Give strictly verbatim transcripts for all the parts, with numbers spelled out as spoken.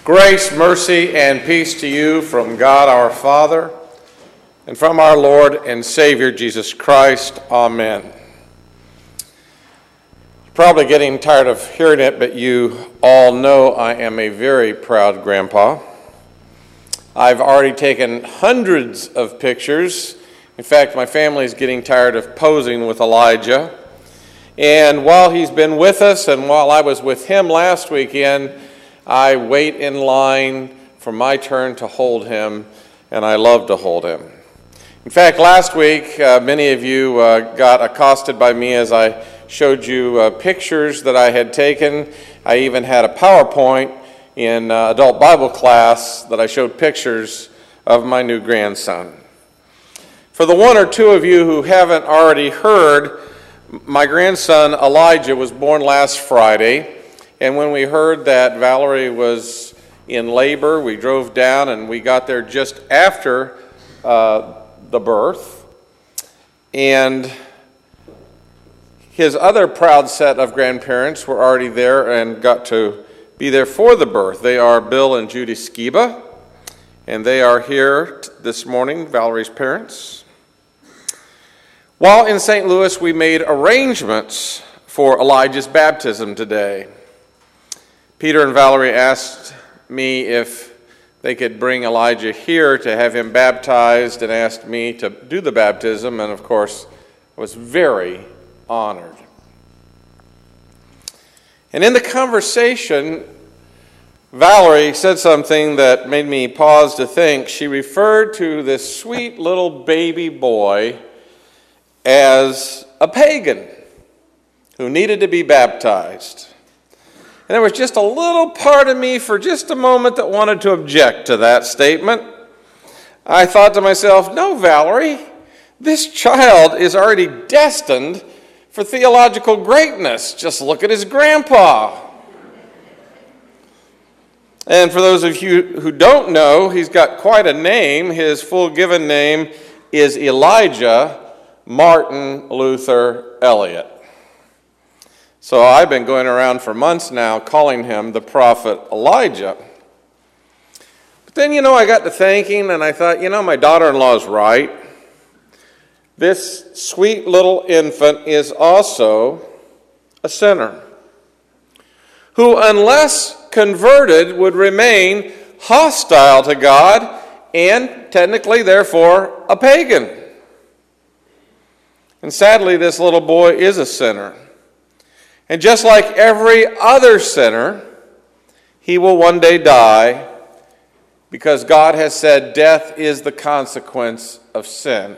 Grace, mercy, and peace to you from God our Father and from our Lord and Savior Jesus Christ. Amen. You're probably getting tired of hearing it, but you all know I am a very proud grandpa. I've already taken hundreds of pictures. In fact, my family is getting tired of posing with Elijah. And while he's been with us and while I was with him last weekend, I wait in line for my turn to hold him, and I love to hold him. In fact, last week, uh, many of you uh, got accosted by me as I showed you uh, pictures that I had taken. I even had a PowerPoint in uh, adult Bible class that I showed pictures of my new grandson. For the one or two of you who haven't already heard, my grandson Elijah was born last Friday. And when we heard that Valerie was in labor, we drove down and we got there just after uh, the birth. And his other proud set of grandparents were already there and got to be there for the birth. They are Bill and Judy Skiba, and they are here t- this morning, Valerie's parents. While in Saint Louis, we made arrangements for Elijah's baptism today. Peter and Valerie asked me if they could bring Elijah here to have him baptized and asked me to do the baptism, and of course, I was very honored. And in the conversation, Valerie said something that made me pause to think. She referred to this sweet little baby boy as a pagan who needed to be baptized. And there was just a little part of me for just a moment that wanted to object to that statement. I thought to myself, no, Valerie, this child is already destined for theological greatness. Just look at his grandpa. And for those of you who don't know, he's got quite a name. His full given name is Elijah Martin Luther Elliott. So I've been going around for months now calling him the prophet Elijah. But then, you know, I got to thinking and I thought, you know, my daughter-in-law's right. This sweet little infant is also a sinner who, unless converted, would remain hostile to God and technically, therefore, a pagan. And sadly, this little boy is a sinner. And just like every other sinner, he will one day die because God has said death is the consequence of sin.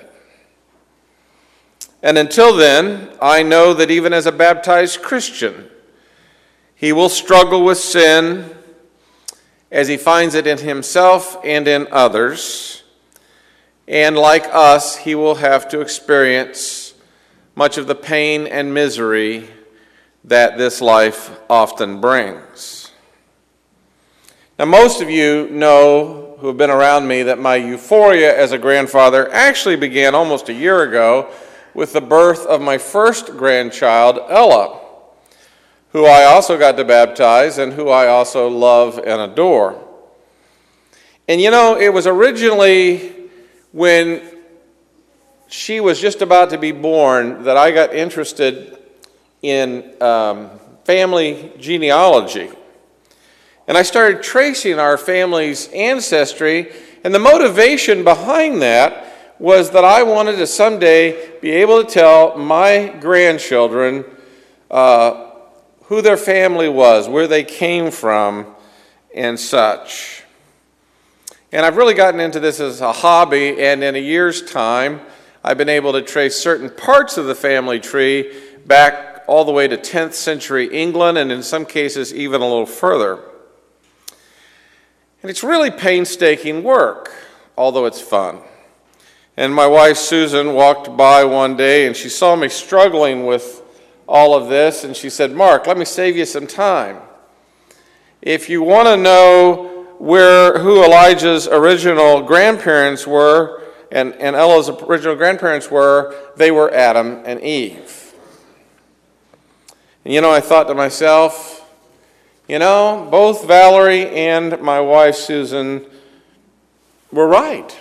And until then, I know that even as a baptized Christian, he will struggle with sin as he finds it in himself and in others. And like us, he will have to experience much of the pain and misery that this life often brings. Now, most of you know, who have been around me, that my euphoria as a grandfather actually began almost a year ago with the birth of my first grandchild, Ella, who I also got to baptize and who I also love and adore. And you know, it was originally when she was just about to be born that I got interested in um, family genealogy. And I started tracing our family's ancestry, and the motivation behind that was that I wanted to someday be able to tell my grandchildren uh, who their family was, where they came from, and such. And I've really gotten into this as a hobby, and in a year's time, I've been able to trace certain parts of the family tree back all the way to tenth century England, and in some cases even a little further. And it's really painstaking work, although it's fun. And my wife Susan walked by one day and she saw me struggling with all of this, and she said, "Mark, let me save you some time. If you want to know where who Elijah's original grandparents were and, and Ella's original grandparents were, they were Adam and Eve." And you know, I thought to myself, You know, both Valerie and my wife Susan were right.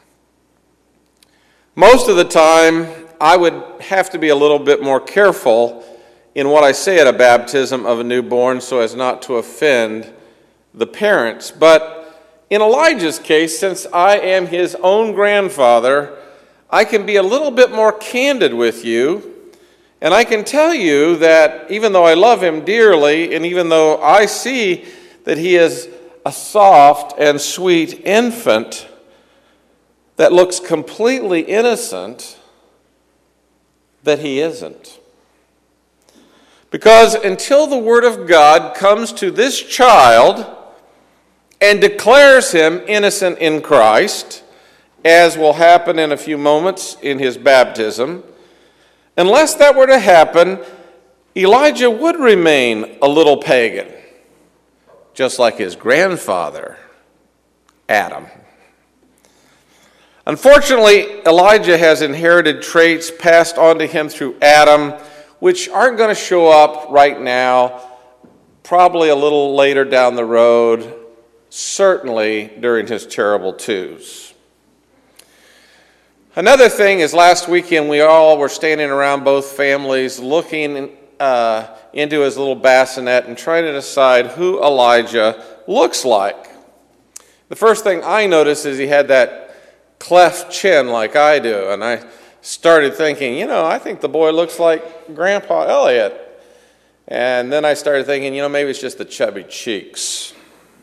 Most of the time, I would have to be a little bit more careful in what I say at a baptism of a newborn so as not to offend the parents. But in Elijah's case, since I am his own grandfather, I can be a little bit more candid with you. And I can tell you that even though I love him dearly, and even though I see that he is a soft and sweet infant that looks completely innocent, that he isn't. Because until the Word of God comes to this child and declares him innocent in Christ, as will happen in a few moments in his baptism, unless that were to happen, Elijah would remain a little pagan, just like his grandfather, Adam. Unfortunately, Elijah has inherited traits passed on to him through Adam, which aren't going to show up right now, probably a little later down the road, certainly during his terrible twos. Another thing is last weekend we all were standing around, both families, looking uh, into his little bassinet and trying to decide who Elijah looks like. The first thing I noticed is he had that cleft chin like I do, and I started thinking, you know, I think the boy looks like Grandpa Elliot. And then I started thinking, you know, maybe it's just the chubby cheeks.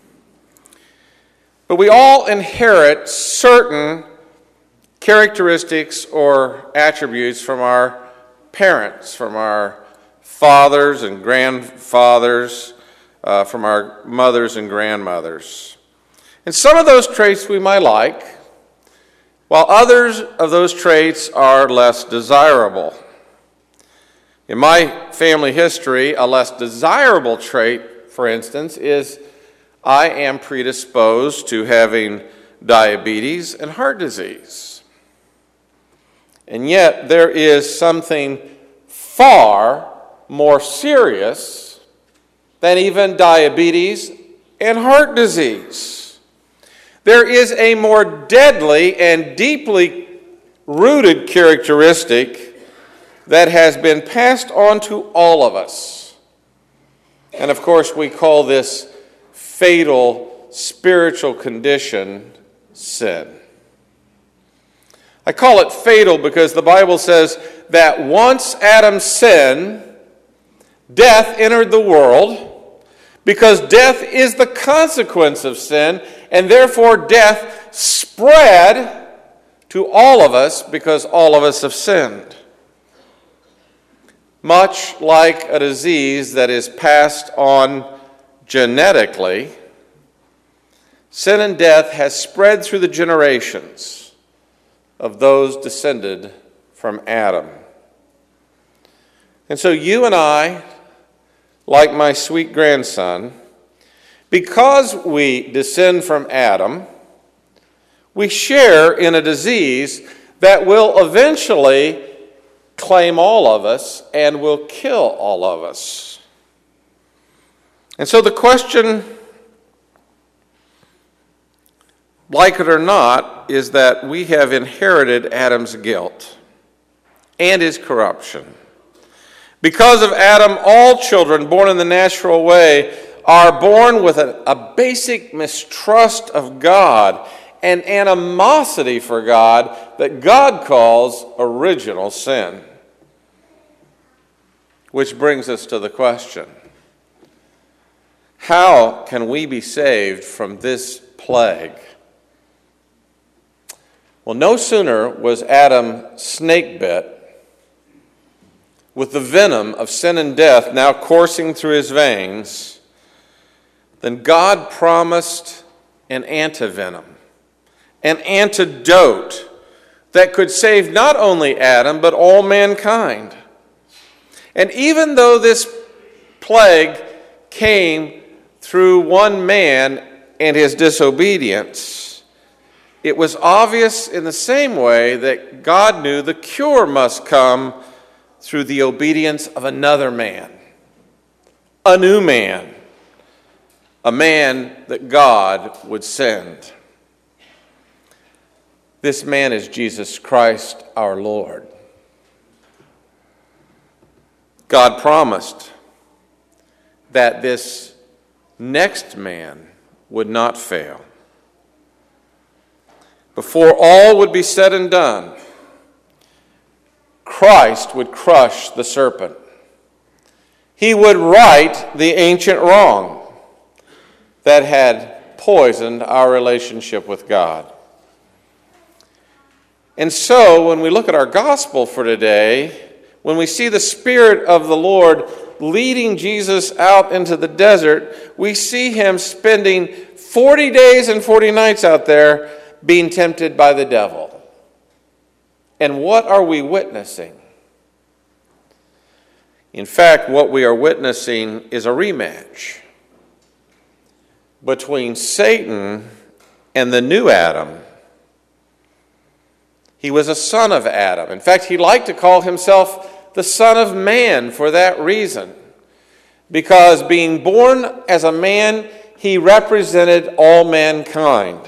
But we all inherit certain characteristics or attributes from our parents, from our fathers and grandfathers, uh, from our mothers and grandmothers. And some of those traits we might like, while others of those traits are less desirable. In my family history, a less desirable trait, for instance, is I am predisposed to having diabetes and heart disease. And yet there is something far more serious than even diabetes and heart disease. There is a more deadly and deeply rooted characteristic that has been passed on to all of us. And of course, we call this fatal spiritual condition sin. I call it fatal because the Bible says that once Adam sinned, death entered the world, because death is the consequence of sin, and therefore death spread to all of us because all of us have sinned. Much like a disease that is passed on genetically, sin and death has spread through the generations of those descended from Adam. And so you and I, like my sweet grandson, because we descend from Adam, we share in a disease that will eventually claim all of us and will kill all of us. And so the question, like it or not, is that we have inherited Adam's guilt and his corruption. Because of Adam, all children born in the natural way are born with a, a basic mistrust of God and animosity for God that God calls original sin. Which brings us to the question, how can we be saved from this plague? Well, no sooner was Adam snake-bit, with the venom of sin and death now coursing through his veins, then God promised an antivenom, an antidote that could save not only Adam, but all mankind. And even though this plague came through one man and his disobedience, it was obvious in the same way that God knew the cure must come through the obedience of another man, a new man, a man that God would send. This man is Jesus Christ our Lord. God promised that this next man would not fail. Before all would be said and done, Christ would crush the serpent. He would right the ancient wrong that had poisoned our relationship with God. And so, when we look at our gospel for today, when we see the Spirit of the Lord leading Jesus out into the desert, we see him spending forty days and forty nights out there being tempted by the devil. And what are we witnessing? In fact, what we are witnessing is a rematch between Satan and the new Adam. He was a son of Adam. In fact, he liked to call himself the Son of Man for that reason. Because being born as a man, he represented all mankind.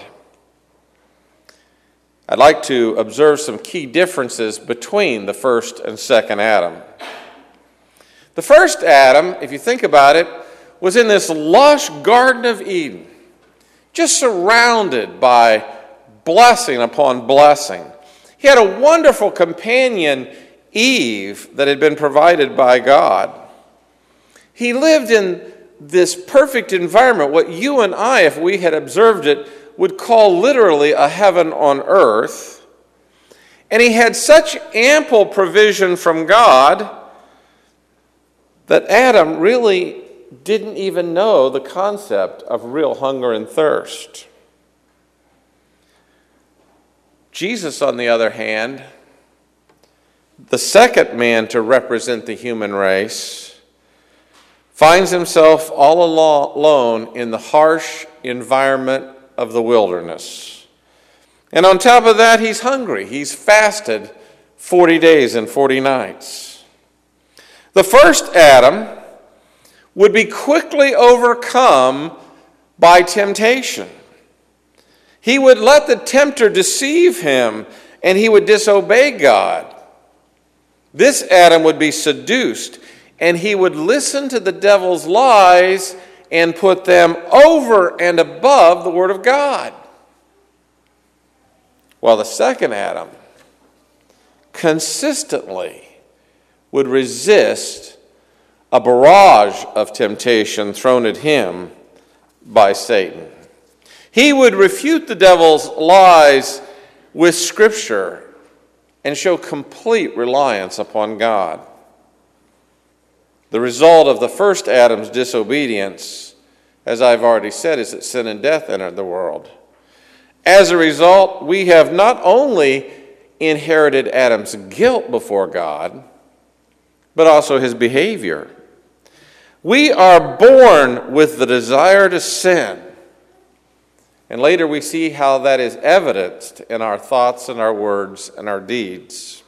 I'd like to observe some key differences between the first and second Adam. The first Adam, if you think about it, was in this lush Garden of Eden, just surrounded by blessing upon blessing. He had a wonderful companion, Eve, that had been provided by God. He lived in this perfect environment, what you and I, if we had observed it, would call literally a heaven on earth. And he had such ample provision from God that Adam really didn't even know the concept of real hunger and thirst. Jesus, on the other hand, the second man to represent the human race, finds himself all alone in the harsh environment of the wilderness. And on top of that, he's hungry. He's fasted forty days and forty nights. The first Adam would be quickly overcome by temptation. He would let the tempter deceive him, and he would disobey God. This Adam would be seduced, and he would listen to the devil's lies and put them over and above the Word of God. While the second Adam consistently would resist a barrage of temptation thrown at him by Satan. He would refute the devil's lies with Scripture and show complete reliance upon God. The result of the first Adam's disobedience, as I've already said, is that sin and death entered the world. As a result, we have not only inherited Adam's guilt before God, but also his behavior. We are born with the desire to sin. And later we see how that is evidenced in our thoughts and our words and our deeds.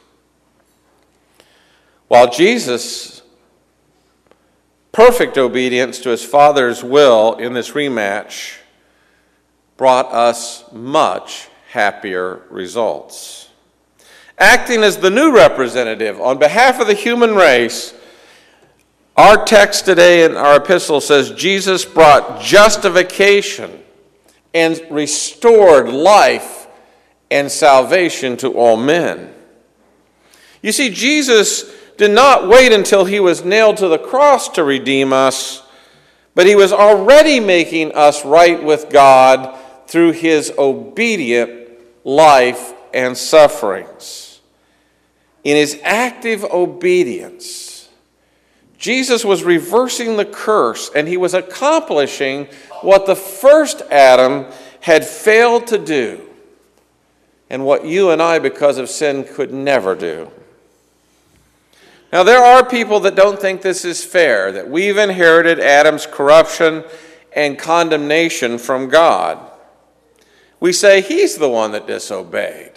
While Jesus' perfect obedience to his Father's will in this rematch brought us much happier results. Acting as the new representative on behalf of the human race, our text today in our epistle says Jesus brought justification and restored life and salvation to all men. You see, Jesus did not wait until he was nailed to the cross to redeem us, but he was already making us right with God through his obedient life and sufferings. In his active obedience, Jesus was reversing the curse, and he was accomplishing what the first Adam had failed to do, and what you and I, because of sin, could never do. Now, there are people that don't think this is fair, that we've inherited Adam's corruption and condemnation from God. We say he's the one that disobeyed.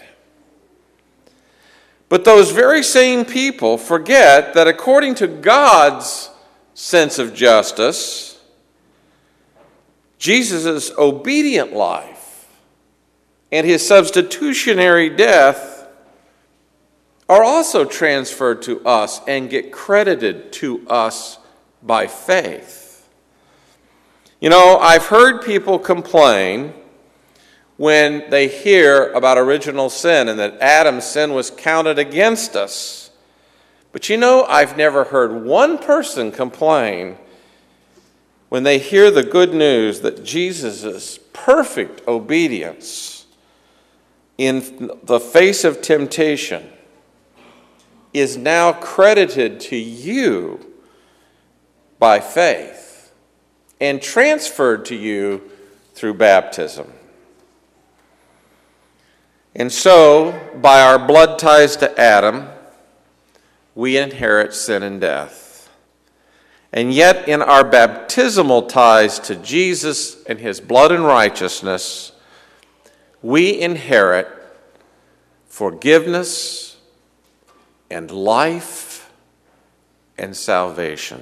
But those very same people forget that according to God's sense of justice, Jesus' obedient life and his substitutionary death are also transferred to us and get credited to us by faith. You know, I've heard people complain when they hear about original sin and that Adam's sin was counted against us. But you know, I've never heard one person complain when they hear the good news that Jesus' perfect obedience in the face of temptation is now credited to you by faith and transferred to you through baptism. And so, by our blood ties to Adam, we inherit sin and death. And yet, in our baptismal ties to Jesus and his blood and righteousness, we inherit forgiveness and life and salvation.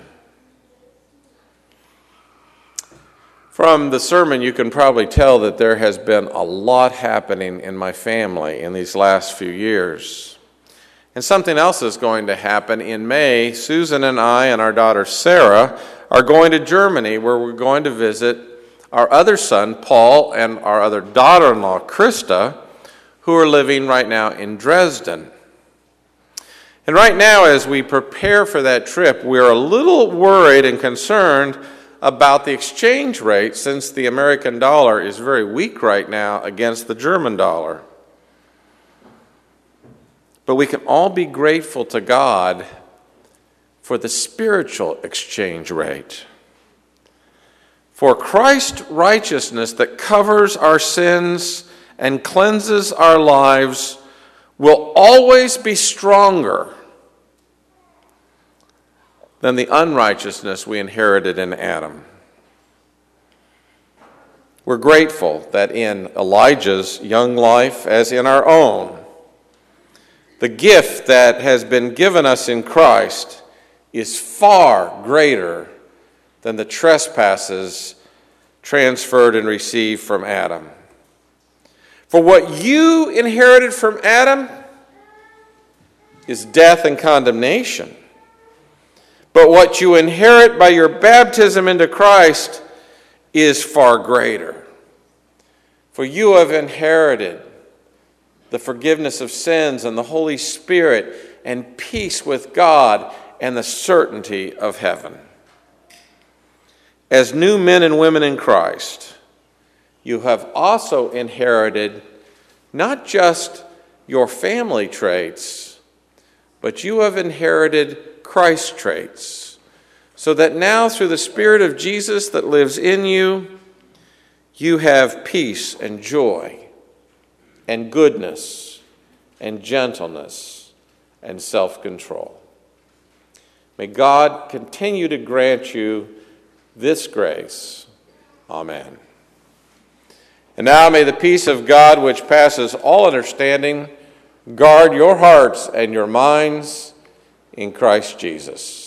From the sermon, you can probably tell that there has been a lot happening in my family in these last few years. And something else is going to happen. In May, Susan and I and our daughter Sarah are going to Germany, where we're going to visit our other son, Paul, and our other daughter-in-law, Krista, who are living right now in Dresden. And right now, as we prepare for that trip, we're a little worried and concerned about the exchange rate, since the American dollar is very weak right now against the German dollar. But we can all be grateful to God for the spiritual exchange rate. For Christ's righteousness that covers our sins and cleanses our lives will always be stronger than the unrighteousness we inherited in Adam. We're grateful that in Elijah's young life, as in our own, the gift that has been given us in Christ is far greater than the trespasses transferred and received from Adam. For what you inherited from Adam is death and condemnation. But what you inherit by your baptism into Christ is far greater. For you have inherited the forgiveness of sins and the Holy Spirit and peace with God and the certainty of heaven. As new men and women in Christ, you have also inherited not just your family traits, but you have inherited Christ's traits, so that now through the Spirit of Jesus that lives in you, you have peace and joy and goodness and gentleness and self-control. May God continue to grant you this grace. Amen. And now may the peace of God, which passes all understanding, guard your hearts and your minds in Christ Jesus.